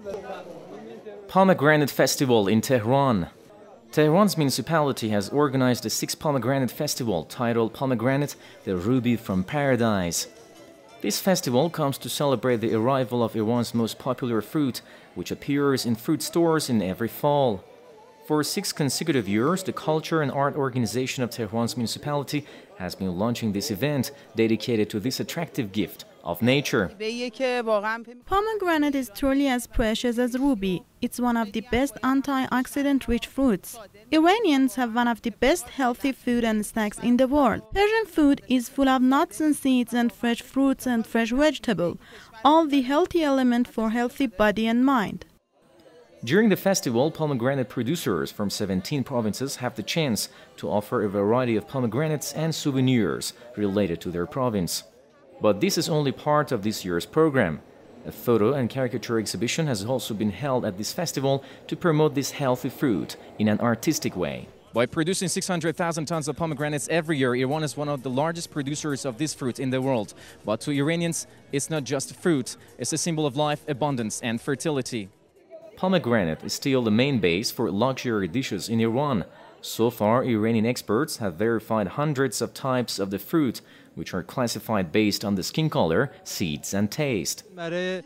Pomegranate Festival in Tehran. Tehran's municipality has organized a 6th pomegranate festival titled Pomegranate, the Ruby from Paradise. This festival comes to celebrate the arrival of Iran's most popular fruit, which appears in fruit stores in every fall. For 6 consecutive years, the Culture and Art Organization of Tehran's municipality has been launching this event dedicated to this attractive gift of nature. Pomegranate is truly as precious as ruby. It's one of the best antioxidant-rich fruits. Iranians have one of the best healthy food and snacks in the world. Persian food is full of nuts and seeds and fresh fruits and fresh vegetables, all the healthy element for healthy body and mind. During the festival, pomegranate producers from 17 provinces have the chance to offer a variety of pomegranates and souvenirs related to their province. But this is only part of this year's program. A photo and caricature exhibition has also been held at this festival to promote this healthy fruit in an artistic way. By producing 600,000 tons of pomegranates every year, Iran is one of the largest producers of this fruit in the world. But to Iranians, it's not just fruit, it's a symbol of life, abundance and fertility. Pomegranate is still the main base for luxury dishes in Iran. So far, Iranian experts have verified hundreds of types of the fruit, which are classified based on the skin color, seeds, and taste. A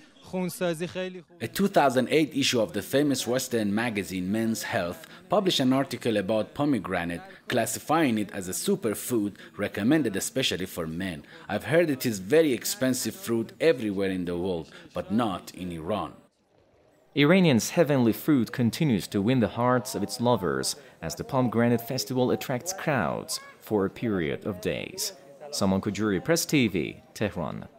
2008 issue of the famous Western magazine Men's Health published an article about pomegranate, classifying it as a superfood recommended especially for men. I've heard it is very expensive fruit everywhere in the world, but not in Iran. Iranians' heavenly fruit continues to win the hearts of its lovers as the Pomegranate Festival attracts crowds for a period of days. Salman Khoujouri, Press TV, Tehran.